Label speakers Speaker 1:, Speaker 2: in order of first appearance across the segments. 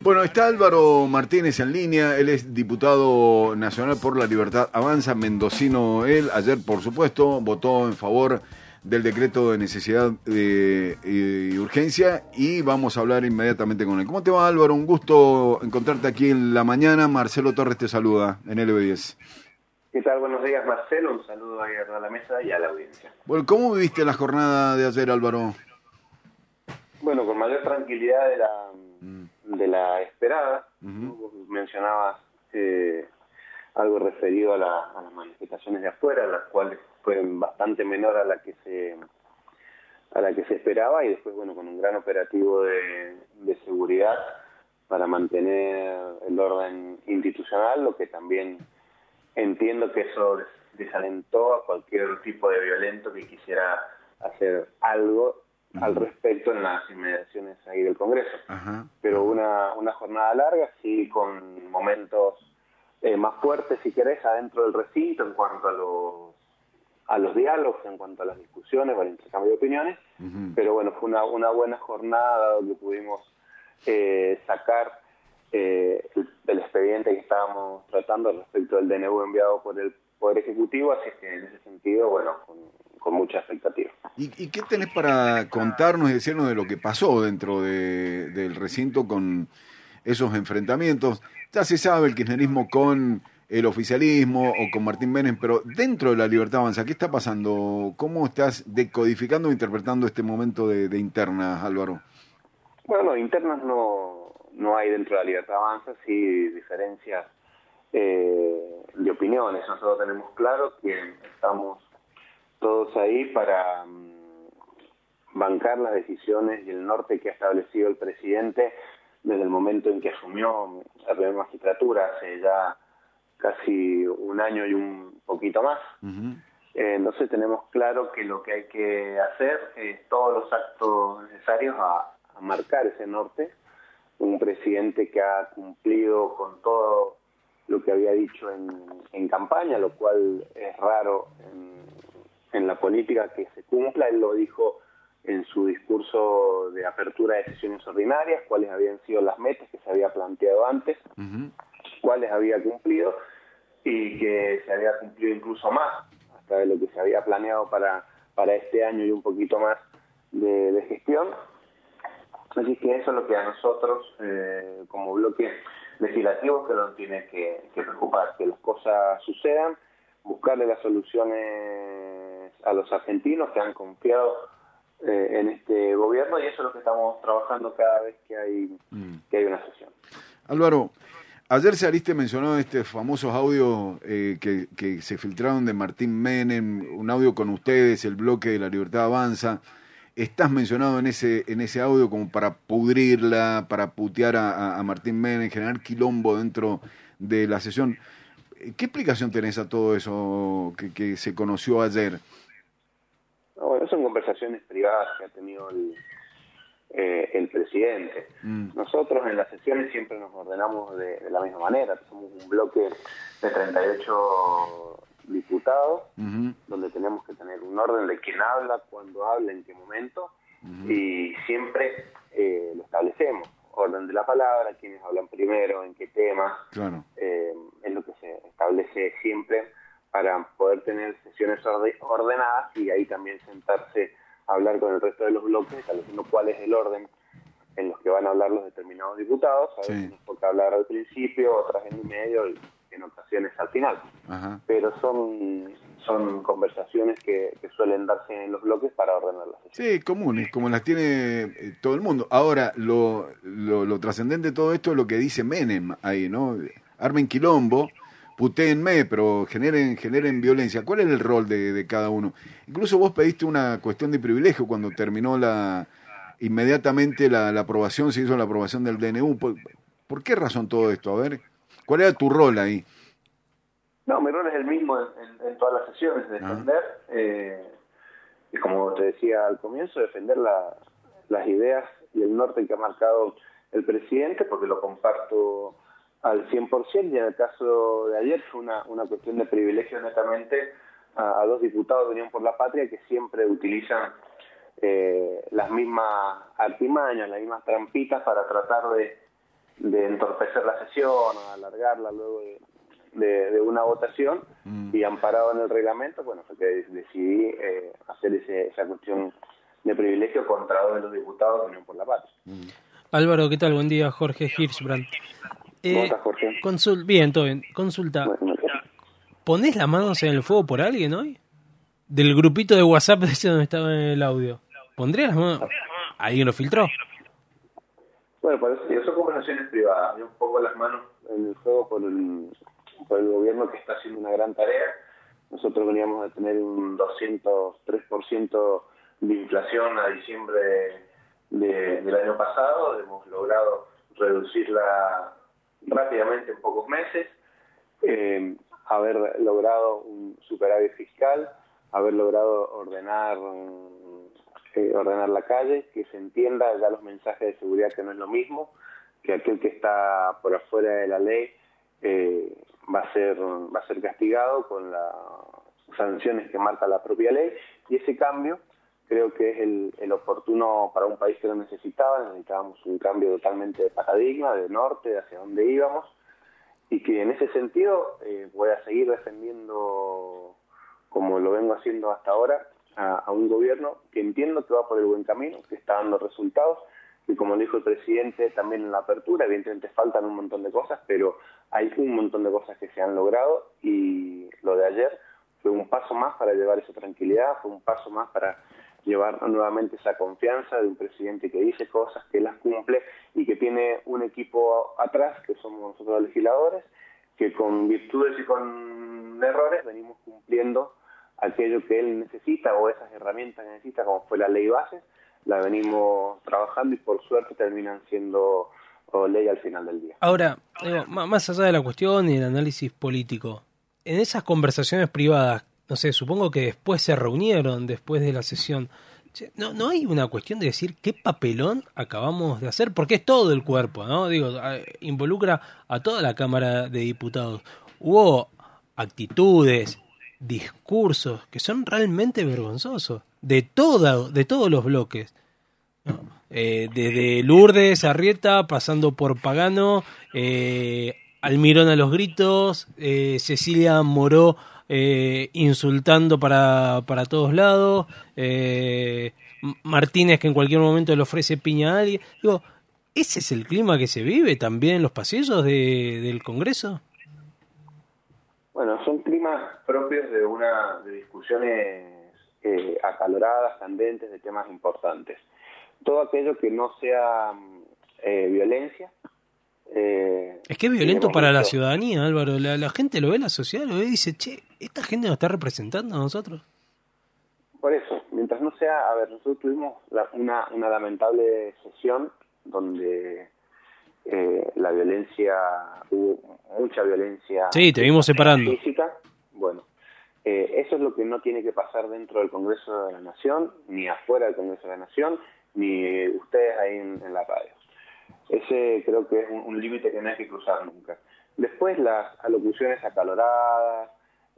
Speaker 1: Bueno, está Álvaro Martínez en línea, él es diputado nacional por la Libertad Avanza, mendocino él. Ayer, por supuesto, votó en favor del decreto de necesidad y urgencia y vamos a hablar inmediatamente con él. ¿Cómo te va, Álvaro? Un gusto encontrarte aquí en la mañana. Marcelo Torres te saluda en LB10.
Speaker 2: ¿Qué tal? Buenos días, Marcelo. Un saludo ahí a la mesa y a la audiencia.
Speaker 1: Bueno, ¿cómo viviste la jornada de ayer, Álvaro?
Speaker 2: Bueno, con mayor tranquilidad de la esperada. ¿No? Vos mencionabas algo referido a las manifestaciones de afuera, las cuales fueron bastante menor a la que se esperaba, y después, bueno, con un gran operativo de seguridad para mantener el orden institucional, lo que también entiendo que eso desalentó a cualquier tipo de violento que quisiera hacer algo al respecto en las inmediaciones ahí del Congreso. Pero una jornada larga, sí, con momentos más fuertes, si querés, adentro del recinto en cuanto a los diálogos, en cuanto a las discusiones o al intercambio de opiniones. Pero bueno, fue una buena jornada donde pudimos sacar del expediente que estábamos tratando respecto del DNU enviado por el Poder Ejecutivo, así que en ese sentido, bueno, con mucha expectativa.
Speaker 1: ¿Y qué tenés para contarnos y decirnos de lo que pasó dentro del recinto con esos enfrentamientos? Ya se sabe el kirchnerismo con el oficialismo o con Martín Menem, pero dentro de la Libertad Avanza, ¿qué está pasando? ¿Cómo estás decodificando o interpretando este momento de internas, Álvaro?
Speaker 2: Bueno, internas no hay dentro de la Libertad Avanza, sí diferencias de opiniones. Nosotros tenemos claro que estamos todos ahí para bancar las decisiones y el norte que ha establecido el presidente desde el momento en que asumió la primera magistratura, hace ya casi un año y un poquito más. Entonces tenemos claro que lo que hay que hacer es todos los actos necesarios a marcar ese norte. Un presidente que ha cumplido con todo lo que había dicho en campaña, lo cual es raro en la política que se cumpla. Él lo dijo en su discurso de apertura de sesiones ordinarias, cuáles habían sido las metas que se había planteado antes, cuáles había cumplido, y que se había cumplido incluso más, hasta de lo que se había planeado para este año y un poquito más de gestión. Así que eso es lo que a nosotros, como bloque legislativo, que nos tiene que preocupar, que las cosas sucedan, buscarle las soluciones a los argentinos que han confiado en este gobierno, y eso es lo que estamos trabajando cada vez que hay una sesión.
Speaker 1: Álvaro, ayer Saliste mencionó estos famosos audios que se filtraron de Martín Menem, un audio con ustedes, el bloque de la Libertad Avanza. Estás mencionado en ese audio como para pudrirla, para putear a Martín Menem, generar quilombo dentro de la sesión. ¿Qué explicación tenés a todo eso que se conoció ayer?
Speaker 2: Bueno, son conversaciones privadas que ha tenido el presidente. Nosotros en las sesiones siempre nos ordenamos de la misma manera. Somos un bloque de 38 diputados, donde tenemos que tener un orden de quién habla, cuándo habla, en qué momento, y siempre lo establecemos. Orden de la palabra, quiénes hablan primero, en qué temas. Claro. Es lo que se establece siempre para poder tener sesiones ordenadas y ahí también sentarse a hablar con el resto de los bloques, estableciendo cuál es el orden en los que van a hablar los determinados diputados. A veces nos toca hablar al principio, otras en el medio y en ocasiones al final. Pero son conversaciones que suelen darse en los bloques para ordenar las sesiones.
Speaker 1: Sí, comunes, como las tiene todo el mundo. Ahora, lo trascendente de todo esto es lo que dice Menem ahí, ¿no? Armen quilombo, putéenme, pero generen violencia. ¿Cuál es el rol de cada uno? Incluso vos pediste una cuestión de privilegio cuando terminó inmediatamente la aprobación, se hizo la aprobación del DNU. ¿Por qué razón todo esto? A ver, ¿cuál era tu rol ahí?
Speaker 2: No, mi rol es el mismo en todas las sesiones, defender, y como te decía al comienzo, defender las ideas y el norte que ha marcado el presidente, porque lo comparto al 100%, y en el caso de ayer fue una cuestión de privilegio netamente a dos diputados de Unión por la Patria que siempre utilizan las mismas artimañas, las mismas trampitas para tratar de entorpecer la sesión o alargarla luego de una votación, y amparado en el reglamento, bueno, fue que decidí hacer esa cuestión de privilegio contra dos de los diputados de Unión por la Patria.
Speaker 3: Álvaro, ¿qué tal? Buen día, Jorge Hirschbrand.
Speaker 2: ¿Cómo estás, Jorge?
Speaker 3: Bien, todo bien. Consulta, ¿ponés las manos en el fuego por alguien hoy? Del grupito de WhatsApp ese donde estaba en el audio. ¿Pondrías las manos? ¿Alguien lo filtró?
Speaker 2: Bueno, por eso son conversaciones privadas. Yo pongo las manos en el fuego por el gobierno, que está haciendo una gran tarea. Nosotros veníamos de tener un 203% de inflación a diciembre del año pasado. Hemos logrado reducirla rápidamente en pocos meses, haber logrado un superávit fiscal, haber logrado ordenar la calle, que se entienda ya los mensajes de seguridad, que no es lo mismo, que aquel que está por afuera de la ley va a ser castigado con las sanciones que marca la propia ley, y ese cambio creo que es el oportuno para un país que lo necesitábamos un cambio totalmente de paradigma, de norte, de hacia dónde íbamos, y que en ese sentido voy a seguir defendiendo, como lo vengo haciendo hasta ahora, a un gobierno que entiendo que va por el buen camino, que está dando resultados, y como dijo el presidente también en la apertura, evidentemente faltan un montón de cosas, pero hay un montón de cosas que se han logrado, y lo de ayer fue un paso más para llevar esa tranquilidad, fue un paso más para llevar nuevamente esa confianza de un presidente que dice cosas, que las cumple, y que tiene un equipo atrás, que somos nosotros los legisladores, que con virtudes y con errores venimos cumpliendo aquello que él necesita, o esas herramientas que necesita, como fue la ley bases, la venimos trabajando, y por suerte terminan siendo ley al final del día.
Speaker 3: Ahora, más allá de la cuestión y el análisis político, en esas conversaciones privadas, no sé, supongo que después se reunieron, después de la sesión, ¿no hay una cuestión de decir qué papelón acabamos de hacer? Porque es todo el cuerpo, ¿no? Digo, involucra a toda la Cámara de Diputados. Hubo actitudes, discursos que son realmente vergonzosos, de todos los bloques, ¿no? Desde Lourdes, Arrieta, pasando por Pagano, Almirón a los gritos, Cecilia Moró insultando para todos lados, Martínez, que en cualquier momento le ofrece piña a alguien. Digo, ¿ese es el clima que se vive también en los pasillos del Congreso?
Speaker 2: Bueno, son climas propios de discusiones acaloradas, candentes, de temas importantes. Todo aquello que no sea violencia.
Speaker 3: Es que es violento para la ciudadanía, Álvaro. La gente lo ve, la sociedad lo ve y dice, che, ¿esta gente nos está representando a nosotros?
Speaker 2: Por eso, mientras no sea... A ver, nosotros tuvimos una lamentable sesión donde la violencia... Hubo mucha violencia...
Speaker 3: Sí, te vimos separando.
Speaker 2: Física. Bueno, eso es lo que no tiene que pasar dentro del Congreso de la Nación, ni afuera del Congreso de la Nación, ni ustedes ahí en la radio. Ese creo que es un límite que no hay que cruzar nunca. Después las alocuciones acaloradas,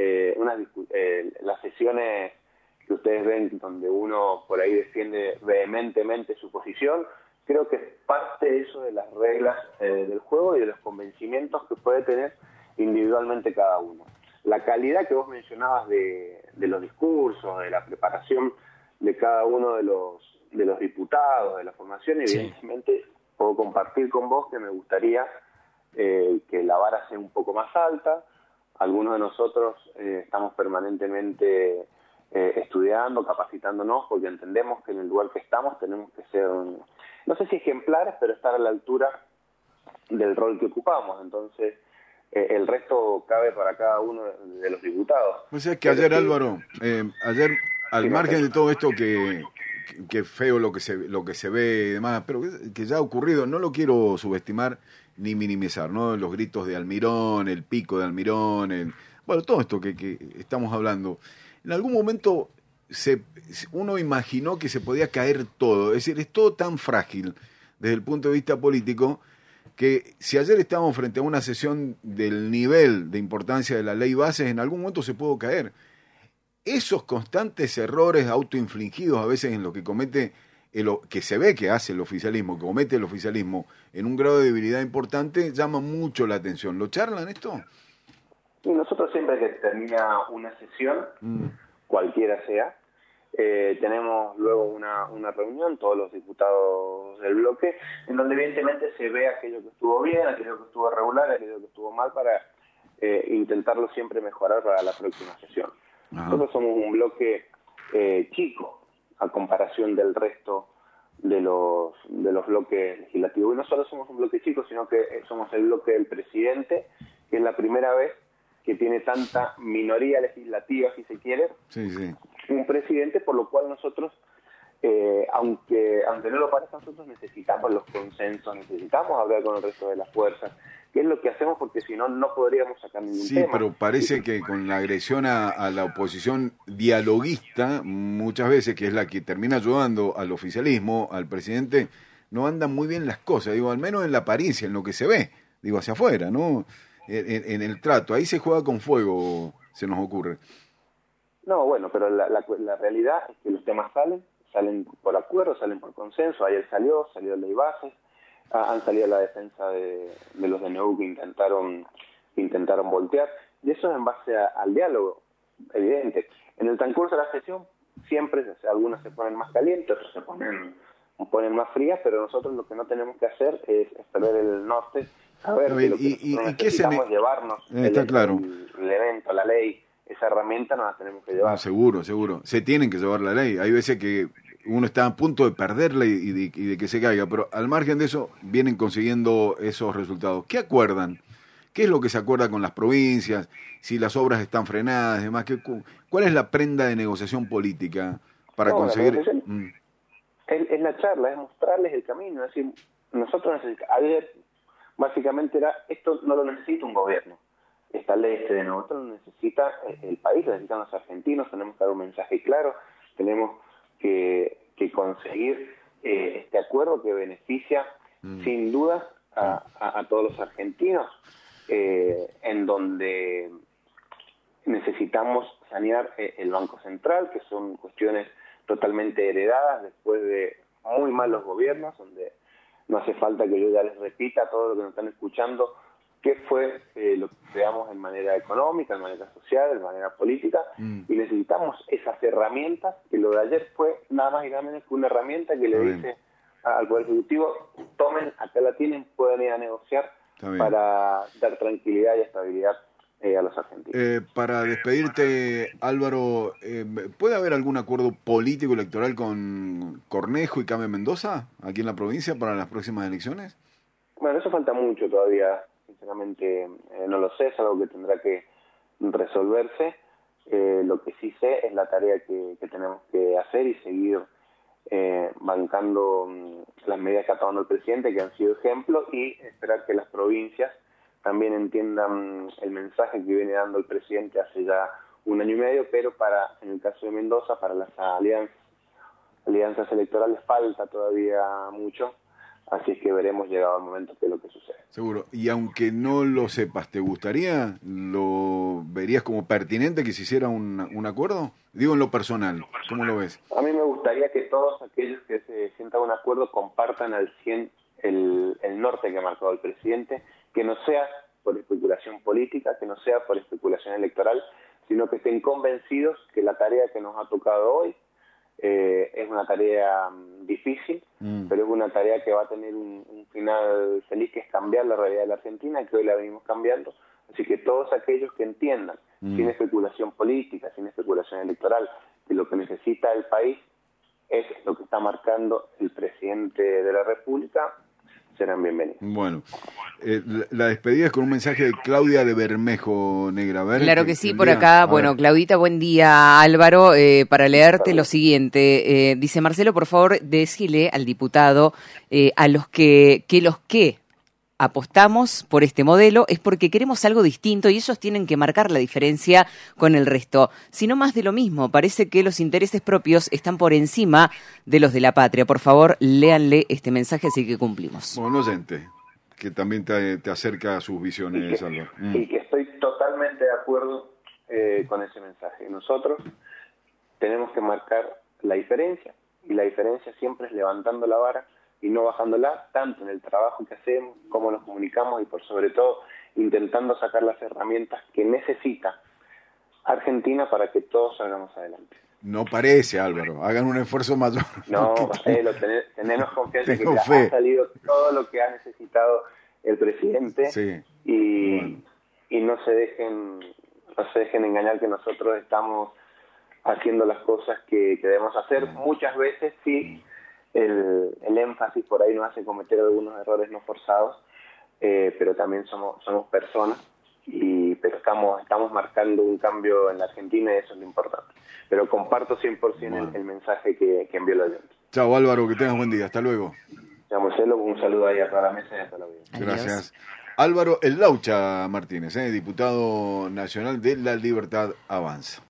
Speaker 2: las sesiones que ustedes ven donde uno por ahí defiende vehementemente su posición, creo que es parte eso de las reglas del juego y de los convencimientos que puede tener individualmente cada uno. La calidad que vos mencionabas de los discursos, de la preparación de cada uno de los diputados, de la formación, evidentemente puedo compartir con vos que me gustaría que la vara sea un poco más alta. Algunos de nosotros estamos permanentemente estudiando, capacitándonos, porque entendemos que en el lugar que estamos tenemos que ser, no sé si ejemplares, pero estar a la altura del rol que ocupamos. Entonces, el resto cabe para cada uno de los diputados.
Speaker 1: O sea que ayer, Álvaro, ayer, al margen de todo esto que feo lo que se ve y demás, pero que ya ha ocurrido, no lo quiero subestimar ni minimizar, ¿no? Los gritos de Almirón, el pico de Almirón, bueno, todo esto que estamos hablando. En algún momento uno imaginó que se podía caer todo, es decir, es todo tan frágil desde el punto de vista político, que si ayer estábamos frente a una sesión del nivel de importancia de la ley bases, en algún momento se pudo caer. Esos constantes errores autoinfligidos a veces en lo que comete que se ve que hace el oficialismo, que comete el oficialismo en un grado de debilidad importante, llama mucho la atención. ¿Lo charlan esto?
Speaker 2: Y nosotros siempre que termina una sesión, cualquiera sea, tenemos luego una reunión, todos los diputados del bloque, en donde evidentemente se ve aquello que estuvo bien, aquello que estuvo regular, aquello que estuvo mal, para intentarlo siempre mejorar para la próxima sesión. Ajá. Nosotros somos un bloque chico a comparación del resto de los bloques legislativos. Y no solo somos un bloque chico, sino que somos el bloque del presidente, que es la primera vez que tiene tanta minoría legislativa, si se quiere, un presidente, por lo cual nosotros, aunque no lo parezca, nosotros necesitamos los consensos, necesitamos hablar con el resto de las fuerzas, que es lo que hacemos, porque si no, no podríamos sacar ningún tema.
Speaker 1: Sí, pero parece que con la agresión a la oposición dialoguista, muchas veces, que es la que termina ayudando al oficialismo, al presidente, no andan muy bien las cosas, digo, al menos en la apariencia, en lo que se ve, digo, hacia afuera, ¿no? En el trato, ahí se juega con fuego, se nos ocurre.
Speaker 2: No, bueno, pero la realidad es que los temas salen por acuerdo, salen por consenso. Ayer salió ley bases, han salido la defensa de los DNU que intentaron voltear, y eso es en base al diálogo, evidente. En el transcurso de la sesión siempre, algunas se ponen más calientes, otras se ponen más frías, pero nosotros lo que no tenemos que hacer es perder el norte, saber que lo que necesitamos llevarnos
Speaker 1: está claro.
Speaker 2: el evento, la ley, esa herramienta nos la tenemos que llevar.
Speaker 1: No, seguro. Se tienen que llevar la ley. Hay veces que uno está a punto de perderla y de que se caiga, pero al margen de eso vienen consiguiendo esos resultados. ¿Qué acuerdan? ¿Qué es lo que se acuerda con las provincias? Si las obras están frenadas, demás. ¿Cuál es la prenda de negociación política para conseguir?
Speaker 2: Es la charla, es mostrarles el camino. Es decir, nosotros necesitamos, ayer básicamente era, esto no lo necesita un gobierno. Esta ley de nosotros lo necesita el país, lo necesitan los argentinos, tenemos que dar un mensaje claro, tenemos que conseguir este acuerdo que beneficia sin duda a todos los argentinos, en donde necesitamos sanear el Banco Central, que son cuestiones totalmente heredadas después de muy malos gobiernos, donde no hace falta que yo ya les repita a todos los que nos están escuchando qué fue lo que creamos en manera económica, en manera social, en manera política, y necesitamos esas herramientas, que lo de ayer fue nada más y nada menos que una herramienta que le dice al Poder Ejecutivo, tomen, acá la tienen, pueden ir a negociar para dar tranquilidad y estabilidad a los argentinos.
Speaker 1: Para despedirte, Álvaro, ¿puede haber algún acuerdo político electoral con Cornejo y Carmen Mendoza aquí en la provincia para las próximas elecciones?
Speaker 2: Bueno, eso falta mucho todavía, sinceramente no lo sé, es algo que tendrá que resolverse. Lo que sí sé es la tarea que tenemos que hacer y seguir bancando las medidas que ha tomado el presidente, que han sido ejemplo, y esperar que las provincias también entiendan el mensaje que viene dando el presidente hace ya 1 año y medio, pero en el caso de Mendoza, para las alianzas electorales falta todavía mucho, así es que veremos llegado el momento qué es lo que sucede.
Speaker 1: Seguro, y aunque no lo sepas, ¿te gustaría, lo verías como pertinente que se hiciera un acuerdo? Digo en lo personal, ¿cómo lo ves?
Speaker 2: A mí me gustaría que todos aquellos que se sientan un acuerdo compartan al 100 el norte que ha marcado el presidente, que no sea por especulación política, que no sea por especulación electoral, sino que estén convencidos que la tarea que nos ha tocado hoy es una tarea difícil, pero es una tarea que va a tener un final feliz, que es cambiar la realidad de la Argentina, que hoy la venimos cambiando. Así que todos aquellos que entiendan, sin especulación política, sin especulación electoral, que lo que necesita el país es lo que está marcando el presidente de la República, serán bienvenidos.
Speaker 1: Bueno, la despedida es con un mensaje de Claudia de Bermejo, Negra.
Speaker 4: Claro que sí, por acá. Bueno, Claudita, buen día, Álvaro. Para leerte lo siguiente, dice Marcelo, por favor, decile al diputado a los que apostamos por este modelo es porque queremos algo distinto y ellos tienen que marcar la diferencia con el resto. Si no más de lo mismo, parece que los intereses propios están por encima de los de la patria. Por favor, léanle este mensaje, así que cumplimos.
Speaker 1: Bueno, oyente, que también te acerca a sus visiones, Álvaro.
Speaker 2: Y que estoy totalmente de acuerdo con ese mensaje. Nosotros tenemos que marcar la diferencia, y la diferencia siempre es levantando la vara y no bajándola, tanto en el trabajo que hacemos, cómo nos comunicamos y por sobre todo intentando sacar las herramientas que necesita Argentina para que todos salgamos adelante.
Speaker 1: No parece, Álvaro. Hagan un esfuerzo mayor.
Speaker 2: No, tenemos confianza que
Speaker 1: Tengo
Speaker 2: ya
Speaker 1: fe.
Speaker 2: ha salido todo lo que ha necesitado el presidente
Speaker 1: Sí.
Speaker 2: y no se dejen engañar que nosotros estamos haciendo las cosas que debemos hacer. Muchas veces sí, el énfasis por ahí nos hace cometer algunos errores no forzados, pero también somos personas, pero estamos marcando un cambio en la Argentina y eso es lo importante. Pero comparto 100% el mensaje que envió el oyente.
Speaker 1: Chao, Álvaro, que tengas buen día. Hasta luego.
Speaker 2: Ya, Marcelo, un saludo ahí a toda la mesa y hasta la vida.
Speaker 4: Adiós.
Speaker 1: Gracias. Álvaro El Laucha Martínez, diputado nacional de La Libertad Avanza.